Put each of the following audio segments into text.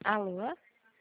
Alô?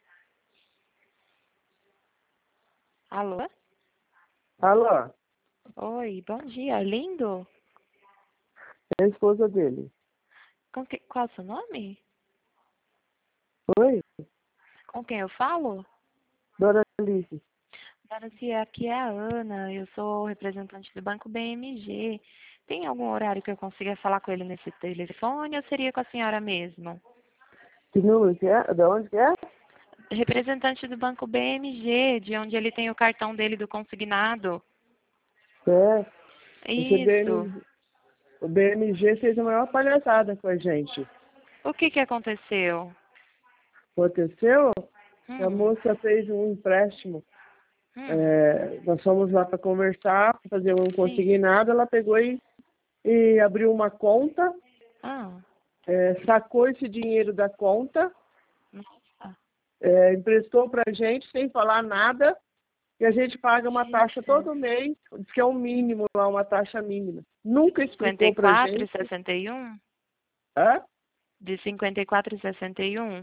Alô? Alô, Oi, bom dia, lindo. é a esposa dele. Qual é o seu nome? Oi, Com quem eu falo? Dona Alice. Dona Cia, aqui é a Ana, eu sou representante do Banco BMG. Tem algum horário que eu consiga falar com ele nesse telefone ou seria com a senhora mesmo? Que número que é? De onde que é? Representante do Banco BMG, de onde ele tem o cartão dele do consignado. É, esse Isso. o BMG fez a maior palhaçada com a gente. O que aconteceu? Aconteceu? A Hum, moça fez um empréstimo. hum, Nós fomos lá para conversar, pra fazer um sim. consignado. Ela pegou e abriu uma conta, Ah, sacou esse dinheiro da conta, nossa. emprestou para a gente sem falar nada. E a gente paga uma taxa Jesus. todo mês, diz que é o mínimo lá, uma taxa mínima. Nunca cinquenta e explicou pra quatro e gente. sessenta e um Hã? De 54,61.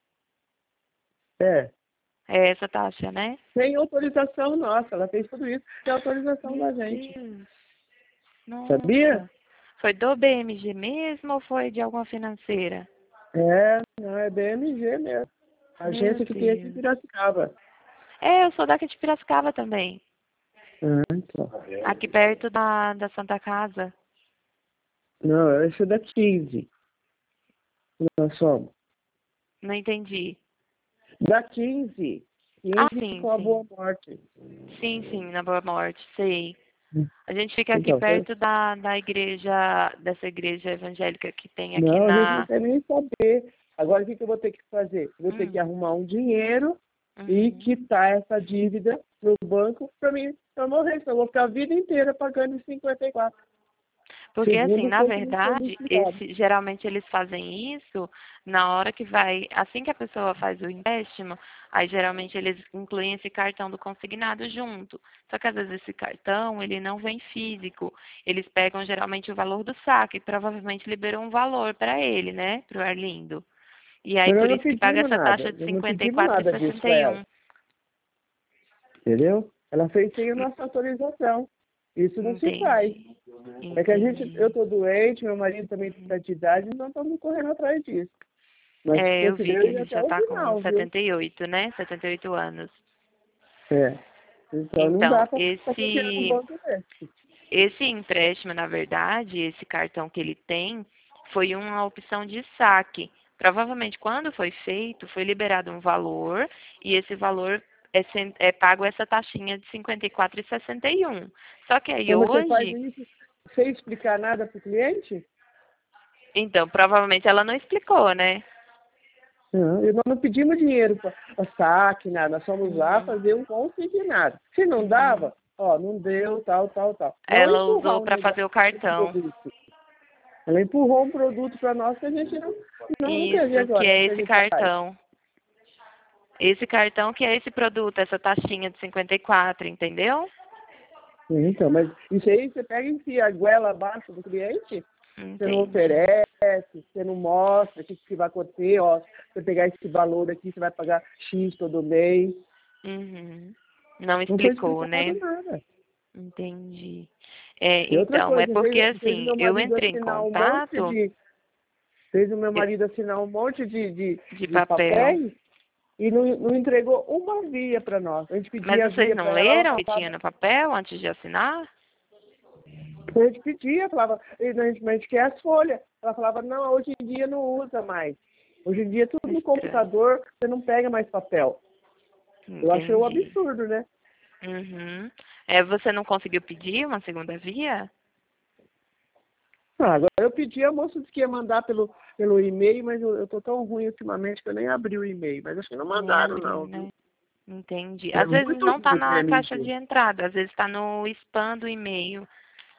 É. É essa taxa, né? Sem autorização nossa, ela fez tudo isso sem autorização da Meu gente. Deus. Sabia? Nossa. Foi do BMG mesmo ou foi de alguma financeira? Não, é BMG mesmo. A Meu agência que tem aqui em Deus. Piracicaba. É, eu sou daqui de Piracicaba também. Então. Aqui perto da Santa Casa. Não, esse é da 15. Nós somos. Não entendi. Da 15. Ah, 15 sim, com a Boa sim. Morte. Sim, sim, na Boa Morte, sei. A gente fica aqui Então, perto da igreja, dessa igreja evangélica que tem aqui não, a gente não na. quer nem saber. Agora, o que eu vou ter que fazer? Vou ter que Hum, arrumar um dinheiro e uhum. quitar essa dívida no banco para mim, para eu morrer. Senão eu vou ficar a vida inteira pagando 54, Porque, assim, segundo na foi o que me foi verdade, explicado. geralmente eles fazem isso na hora que vai, assim que a pessoa faz o empréstimo, aí geralmente eles incluem esse cartão do consignado junto. Só que às vezes esse cartão, ele não vem físico. Eles pegam geralmente o valor do saque, e provavelmente liberam um valor para ele, né, para o Arlindo. E aí Mas nós por não isso que paga pedimos essa nada. taxa de Nós não cinquenta e pedimos quatro e nada disso sessenta para e ela. um. Entendeu? Ela fez sem a nossa autorização. Isso não se faz. Entendi, É que eu entendi. estou doente, meu marido também está de idade, então estamos correndo atrás disso. Mas se É, eu fosse vi que Deus, ia ele até já o tá com final, viu? 78, né? 78 anos. É. Então não Então, dá para confiar num banco desse. esse empréstimo, na verdade, esse cartão que ele tem, foi uma opção de saque. Provavelmente, quando foi feito, foi liberado um valor e esse valor é pago essa taxinha de 54,61. Só que aí Mas você faz hoje, isso sem explicar nada para o cliente? então, provavelmente ela não explicou, né? Não, e nós não pedimos dinheiro para saque, nada. Nós fomos lá Uhum, fazer um consignado. Se não uhum. dava, ó, não deu, tal, tal, tal. Não Ela empurrar usou um para negócio, fazer o um cartão. produto. Ela empurrou um produto para nós que a gente não teve Isso, que agora. O é que a esse gente faz? cartão. Esse cartão que é esse produto, essa taxinha de 54, entendeu? Então, mas isso aí você pega e enfia a goela abaixo do cliente, você não Entendi. oferece, você não mostra o que vai acontecer, ó, você pegar esse valor aqui, você vai pagar X todo mês. Uhum. Não Não foi explicou, explicado né? nada. Entendi. É, E outra então, é coisa, porque fez o assim, meu eu marido entrei em assinar um monte contato de. Fez o meu eu- marido assinar um monte de de papel, papéis e não entregou uma via para nós. A gente mas pedia vocês via não para ela, ela leram o que tinha falava, no papel antes de assinar? a gente pedia, falava, a gente quer as folhas. Ela falava, não, hoje em dia não usa mais. Hoje em dia é tudo no Estranho. computador, você não pega mais papel. Eu achei um Entendi. absurdo, né? Uhum. É, você não conseguiu pedir uma segunda via? Agora eu pedi, a moça disse que ia mandar pelo e-mail, mas eu tô tão ruim ultimamente que eu nem abri o e-mail. Mas acho que não Nem mandaram, abriu, não, viu? né? Entendi. É Às vezes muito não tá ruim o na caixa PMG. de entrada, às vezes tá no spam do e-mail.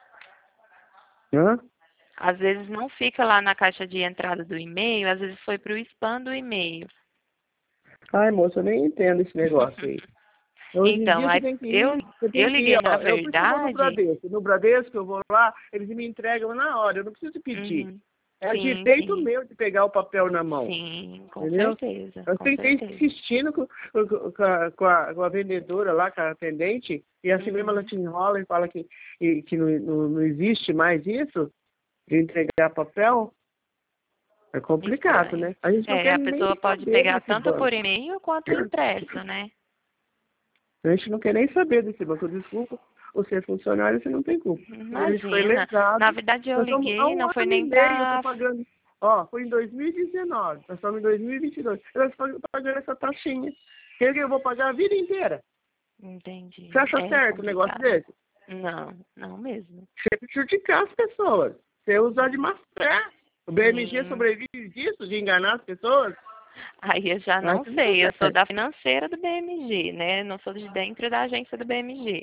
Hã? Às vezes não fica lá na caixa de entrada do e-mail, às vezes foi para o spam do e-mail. Ai, moça, eu nem entendo esse negócio aí. Hoje em Então, dia aí você eu tem que ir, liguei na ó. Eu por isso que eu vou no verdade. Bradesco. No Bradesco eu vou lá, eles me entregam na hora, eu não preciso pedir. Uhum. É Sim, direito sim. meu de pegar o papel na mão. Sim, com Entendeu? certeza, Eu com tentei certeza. insistindo com a vendedora lá, com a atendente, e assim mesmo ela Uhum. te enrola e fala que não existe mais isso, de entregar papel. É complicado, Estranho. né? A gente não É, quer a nem pessoa pode saber pegar desse tanto por banco. e-mail quanto impresso, né? A gente não quer nem saber desse banco. Desculpa, você é funcionário, você não tem culpa. Mas a gente foi Imagina. Na lesado. verdade, eu Nós estamos há liguei, um não foi ano e nem meio, eu estou pra. pagando. Ó, foi em 2019, nós estamos em 2022. Eu estou pagando essa taxinha. Quer que eu vou pagar a vida inteira? Entendi. Você acha É certo um negócio complicado. desse? Não, não mesmo. Você prejudicar as pessoas. Você usar de má fé. O BMG Sim. sobrevive disso, de enganar as pessoas? Aí eu já não Acho muito sei. Eu sou certo. da financeira do BMG, né? Não sou de dentro da agência do BMG.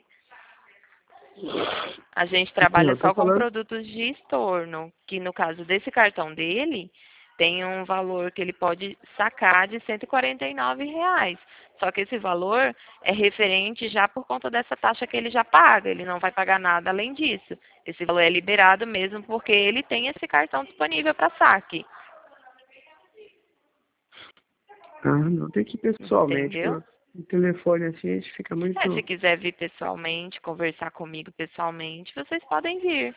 A gente trabalha Eu tô só com falando. produtos de estorno, que no caso desse cartão dele, tem um valor que ele pode sacar de R$ 149. Só que esse valor é referente já por conta dessa taxa que ele já paga. Ele não vai pagar nada além disso. Esse valor é liberado mesmo porque ele tem esse cartão disponível para saque. Ah, não, tem que ir pessoalmente. Entendeu? O telefone assim, a gente fica É, se muito. quiser vir pessoalmente, conversar comigo pessoalmente, vocês podem vir.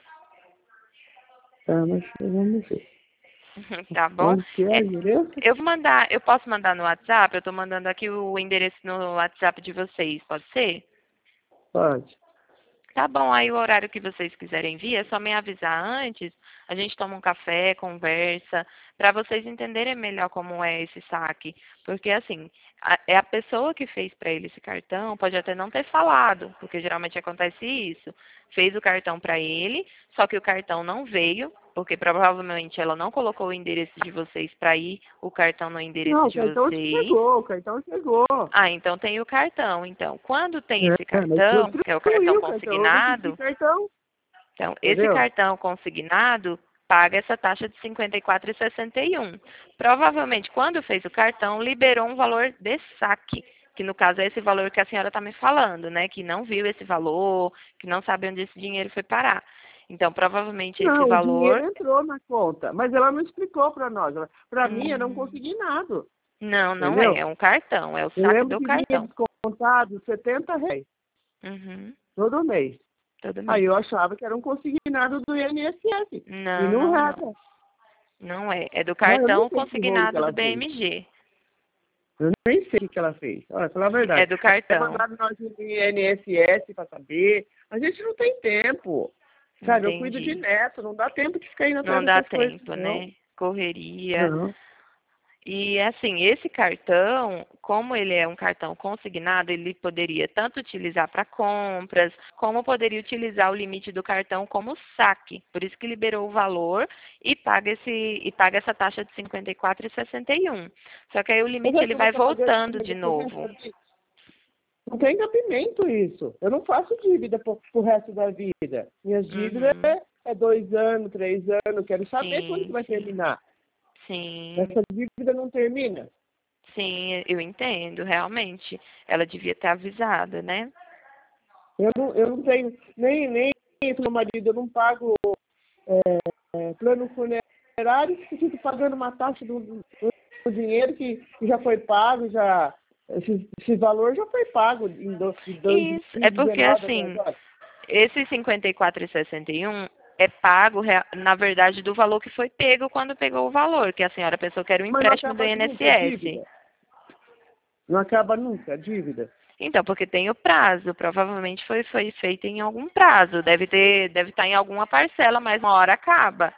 Tá, mas vamos ver. Tá bom? Onde que é a É, gerência? eu posso mandar no WhatsApp? Eu tô mandando aqui o endereço no WhatsApp de vocês, pode ser? Pode. Tá bom, aí o horário que vocês quiserem vir, é só me avisar antes. A gente toma um café, conversa, para vocês entenderem melhor como é esse saque. Porque, assim, é a pessoa que fez para ele esse cartão, pode até não ter falado, porque geralmente acontece isso. Fez o cartão para ele, só que o cartão não veio, porque provavelmente ela não colocou o endereço de vocês para ir o cartão no endereço Não, o de cartão vocês. chegou, o cartão chegou. Ah, então tem o cartão. Então, quando tem esse Mas eu cartão, que é o distribuí cartão o cartão, eu não pedi consignado, cartão, então, esse entendeu? cartão consignado paga essa taxa de R$ 54,61. Provavelmente, quando fez o cartão, liberou um valor de saque, que no caso é esse valor que a senhora está me falando, né? Que não viu esse valor, que não sabe onde esse dinheiro foi parar. Então, provavelmente esse Não, o dinheiro valor. entrou na conta, mas ela não explicou para nós. Para mim, eu não Hum, consegui nada, não, não é. entendeu? É um cartão, é o Eu saque lembro do que vinha cartão. descontado R$ 70 Uhum, todo mês. todo Aí mês. eu achava que era um consignado do INSS. E Não, não não, era. não. Não é. É do Não, eu nem cartão sei que rolo que consignado do ela fez. BMG. Eu nem sei o que ela fez. Olha, falar a É verdade. do Até cartão. mandaram nós no INSS para saber. A gente não tem tempo. Sabe, eu cuido de Entendi. neto, não dá tempo de ficar indo atrás Não dá dessas coisas, tempo, não. né? Correria. Não. E assim, esse cartão, como ele é um cartão consignado, ele poderia tanto utilizar para compras, como poderia utilizar o limite do cartão como saque. Por isso que liberou o valor e paga essa taxa de R$ 54,61. Só que aí o Mas limite é ele que eu vou vai estar pagando voltando de pro resto da novo. vida. Não tem cabimento isso. Eu não faço dívida pro resto da vida. Minhas dívidas Uhum. é 2 anos, 3 anos. Quero saber quando que Sim, vai sim. terminar. Sim. Essa dívida não termina. Sim, eu entendo, realmente. Ela devia ter avisado, né? Eu não tenho nem isso, meu marido, eu não pago plano funerário e fico pagando uma taxa do dinheiro que já foi pago, esse valor já foi pago de Isso, é porque 2019 até assim, agora. esse 54,61 é pago, na verdade, do valor que foi pego quando pegou o valor, que a senhora pensou que era um Mas não empréstimo do acaba nunca a INSS. dívida. Não acaba nunca a dívida. Então, porque tem o prazo, provavelmente foi feito em algum prazo, deve estar em alguma parcela, mas uma hora acaba.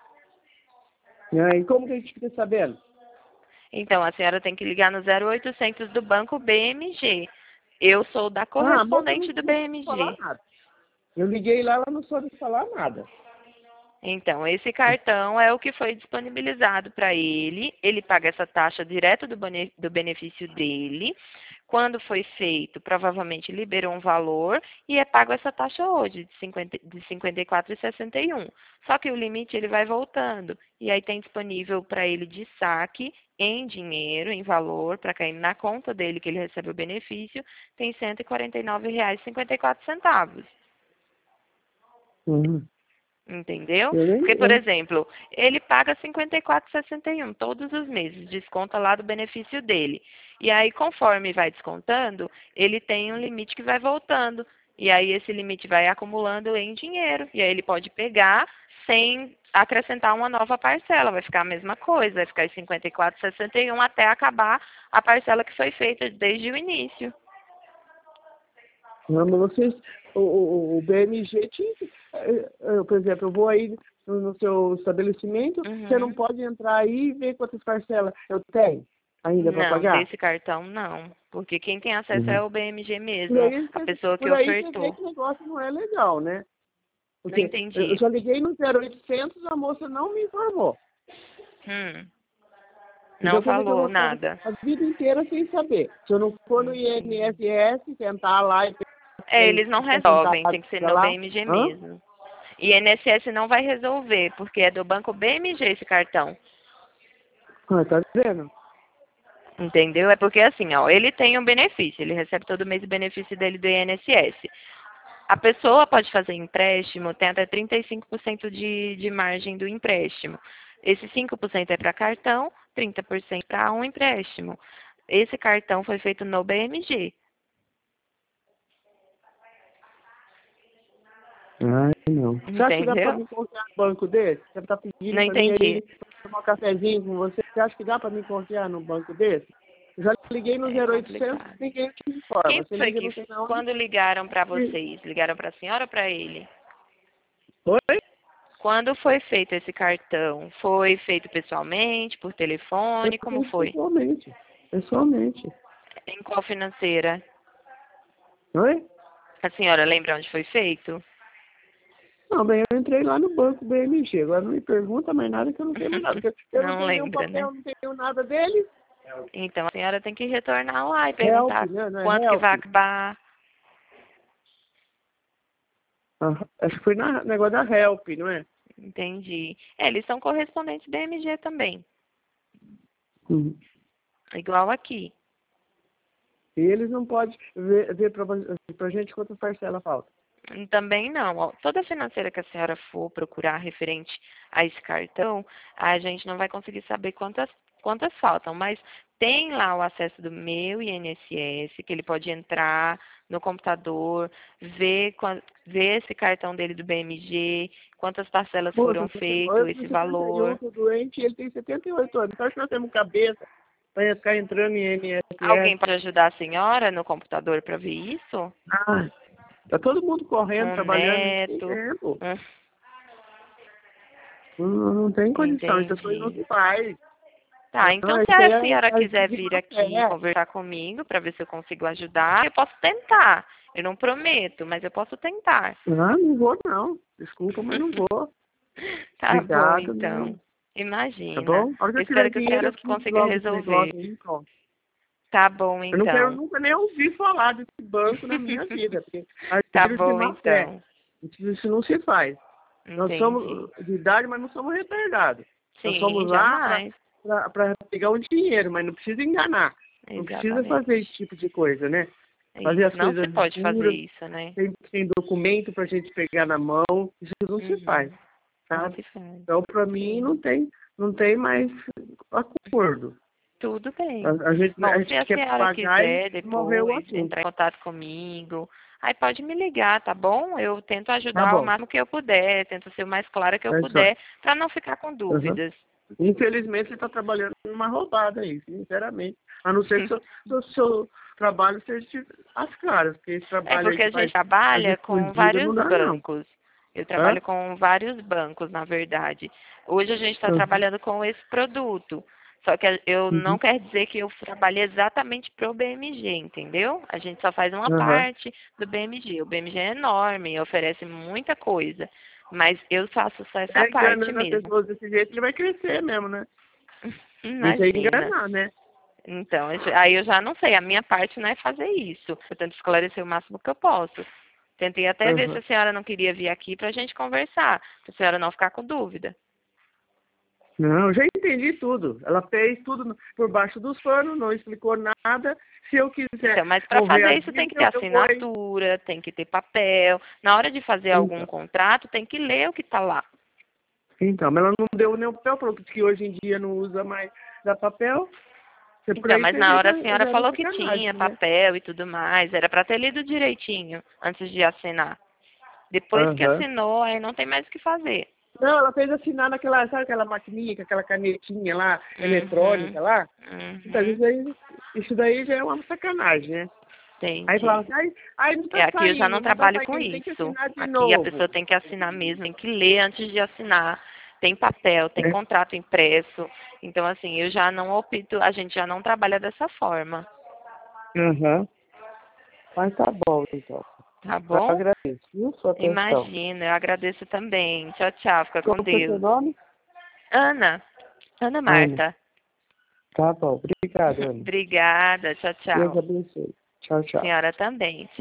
Né? E como que a gente fica sabendo? Então, a senhora tem que ligar no 0800 do Banco BMG. Eu sou da Ah, a moça correspondente não do soube falar BMG. nada. Eu liguei lá, ela não soube falar nada. Então, esse cartão é o que foi disponibilizado para ele. Ele paga essa taxa direto do benefício dele. Quando foi feito, provavelmente liberou um valor e é pago essa taxa hoje, de 54,61. Só que o limite ele vai voltando. E aí tem disponível para ele de saque em dinheiro, em valor, para cair na conta dele que ele recebe o benefício, tem R$ 149,54. Uhum. Entendeu? Eu nem, Porque, por exemplo, ele paga 54,61 todos os meses, desconta lá do benefício dele. E aí, conforme vai descontando, ele tem um limite que vai voltando. E aí, esse limite vai acumulando em dinheiro. E aí, ele pode pegar sem acrescentar uma nova parcela. Vai ficar a mesma coisa, vai ficar em 54,61 até acabar a parcela que foi feita desde o início. não, mas vocês, o BMG, por exemplo, eu vou aí no seu estabelecimento, você não Uhum. pode entrar aí e ver quantas parcelas eu tenho ainda para Não, pagar? desse cartão não. Porque quem tem acesso é Uhum. o BMG Por mesmo, aí, a pessoa que por aí você vê ofertou. que o negócio não é legal, né? Não Porque eu entendi. já liguei no 0800, a moça não me informou. Hum, não Então, quer dizer que eu falou vou ficar nada. a vida inteira sem saber. Se eu não for no Entendi. INSS, tentar lá e É, tem eles não os resolvem, tem porcentagens que ser no lá. BMG Hã? mesmo. E INSS não vai resolver, porque é do banco BMG esse cartão. Ah, tá vendo? Entendeu? É porque assim, ó, ele tem um benefício, ele recebe todo mês o benefício dele do INSS. A pessoa pode fazer empréstimo, tem até 35% de margem do empréstimo. Esse 5% é para cartão, 30% para um empréstimo. Esse cartão foi feito no BMG. Ai, não. Você acha que dá para Entendeu? me confiar no banco desse? Você está pedindo Não para mim entendi. aí tomar um cafezinho com você. Você acha que dá para me confiar no banco desse? Eu já liguei no É 0800, complicado. ninguém te Quem informa. Você foi liga que, não sei aonde. quando ligaram para E... vocês? Ligaram para a senhora ou para ele? Oi? Quando foi feito esse cartão? Foi feito pessoalmente, por Eu telefone? Como fiz foi? pessoalmente. Pessoalmente. Em qual financeira? Oi? A senhora lembra onde foi feito? Não, bem, eu entrei lá no banco BMG. Agora não me pergunta mais nada que eu não sei mais nada. Porque eu não Não tenho nenhum lembra, né? papel, não tenho nada dele. Então a senhora tem que retornar lá e Help, perguntar né? Não é quanto que help. vai acabar. Ah, acho que foi na negócio da help, não é? Entendi. É, eles são correspondentes da MG também. Uhum. Igual aqui. E eles não podem ver pra gente quantas parcelas falta. Também não. Ó, toda financeira que a senhora for procurar referente a esse cartão, a gente não vai conseguir saber quantas faltam, mas tem lá o acesso do meu INSS, que ele pode entrar no computador, ver esse cartão dele do BMG, quantas parcelas Moça, foram eu feitas, esse tenho 71, valor. tô doente e ele tem 78 anos. Então acho que nós temos cabeça para ficar entrando em Alguém INSS. pode ajudar a senhora no computador para ver isso? Ah, tá todo mundo correndo, Um trabalhando, não tem neto? tempo. Um... Não tem condição, essas coisas não Entendi. se faz. Tá, então Não, se isso aí a é senhora quiser de vir má aqui fé. conversar comigo para ver se eu consigo ajudar, eu posso tentar. Eu não prometo, mas eu posso tentar. Ah, não vou não. Desculpa, mas não vou. Tá bom, Obrigado, não. então. Tá Imagina. bom? A hora que Eu eu tiver espero que a dinheiro, senhora eu preciso consiga logo desse resolver. negócio aí, pronto. Tá bom, Eu não quero então. nunca nem ouvir falar desse banco na minha vida, porque Tá agiram de bom, má fé. então. Isso não se faz. Nós Entendi. somos de idade, mas não somos retardados. Nós Sim, somos lá jamais. para pegar o dinheiro, mas não precisa enganar. Não precisa fazer esse Exatamente. tipo de coisa, né? É Fazer isso. as Não se coisas pode fazer escuras, isso, né? sem documento para a gente pegar na mão. Isso não se faz, Uhum. Não sabe? se faz. Então, para mim, Sim. não tem mais acordo. Tudo bem. A Bom, se gente a quer senhora pagar e quiser morreu o depois assunto. entrar em contato comigo, aí pode me ligar, tá bom? Eu tento Tá ajudar o bom. máximo que eu puder, tento ser o mais clara que eu É isso aí. puder, para não ficar com Uhum. dúvidas. Infelizmente, você está trabalhando numa roubada aí, sinceramente. A não ser que seu trabalho seja às claras, porque esse É trabalho aí porque que a gente faz as trabalha com escondidas não vários dá, não. bancos. Eu Hã? trabalho com vários bancos, na verdade. Hoje a gente está Uhum. trabalhando com esse produto. Só que eu não Uhum. quer dizer que eu trabalhe exatamente para o BMG, entendeu? A gente só faz uma Uhum. parte do BMG. O BMG é enorme, oferece muita coisa. Mas eu faço só essa parte Enganando as mesmo. pessoas desse jeito, ele vai crescer mesmo, né? Isso é Imagina. enganar, né? Então, aí eu já não sei. A minha parte não é fazer isso. Eu tento esclarecer o máximo que eu posso. Tentei até ver se Uhum. a senhora não queria vir aqui para a gente conversar, para a senhora não ficar com dúvida. Não, eu já entendi tudo. Ela fez tudo por baixo dos panos, não explicou nada. se eu quiser. Então, mas para mover fazer a isso tem que dívida, ter eu vou aí. assinatura, tem que ter papel. Na hora de fazer algum contrato, tem que ler o que está lá. Então, mas ela não deu nem o papel, falou que hoje em dia não usa mais da papel. Então, mas na hora a senhora falou que sacanagem, tinha né? papel e tudo mais. Era para ter lido direitinho antes de assinar. Depois que Aham. assinou, aí não tem mais o que fazer. Não, ela fez assinar naquela, sabe aquela maquininha, com aquela canetinha lá, Uhum, eletrônica lá? Então, uhum, isso daí já é uma sacanagem, né? Aí falava entendi. assim, aí não É, tá aqui eu já saindo, não não tá trabalho com saindo, tem que isso. assinar de Aqui a novo. pessoa tem que assinar mesmo, tem que ler antes de assinar. Tem papel, tem Né? contrato impresso. Então, assim, eu já não opto, a gente já não trabalha dessa forma. Aham. Mas tá bom, então. Tá Eu bom? agradeço, viu, sua atenção. Imagina, eu agradeço também. Tchau, tchau. Fica com Como que é seu Deus. nome? Ana, Ana Ana. Marta. Tá bom, obrigado, Ana. Obrigada. Tchau, Deus tchau. abençoe. Tchau, tchau. Senhora também.